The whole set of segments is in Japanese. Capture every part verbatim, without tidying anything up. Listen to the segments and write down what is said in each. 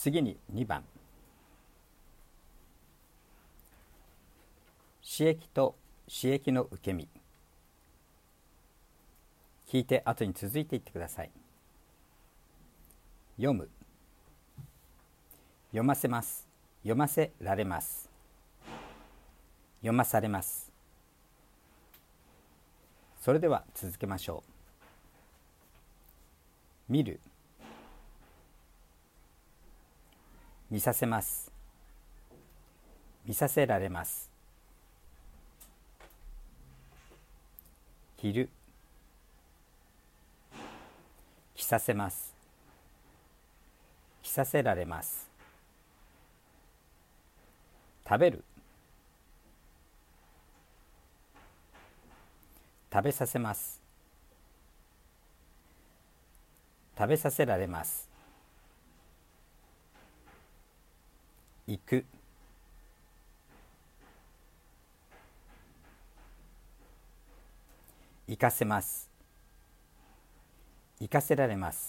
次ににばん、刺激と刺激の受け身。聞いて後に続いていってください。読む、読ませます、読ませられます、読まされます。それでは続けましょう。見る、見させます、見させられます。着る、着させます、着させられます。食べる、食べさせます、食べさせられます。行く、行かせます、行かせられます。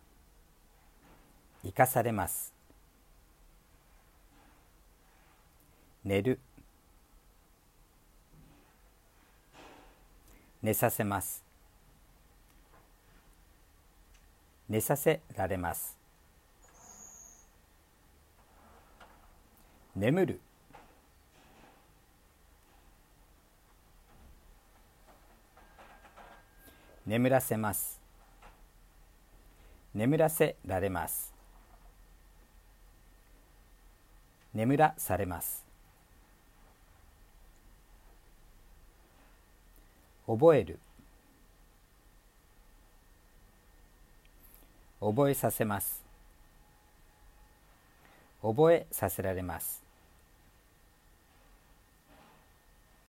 行かされます。寝る、寝させます、寝させられます。眠る、眠らせます、眠らせられます。眠らされます。覚える、覚えさせます、覚えさせられます。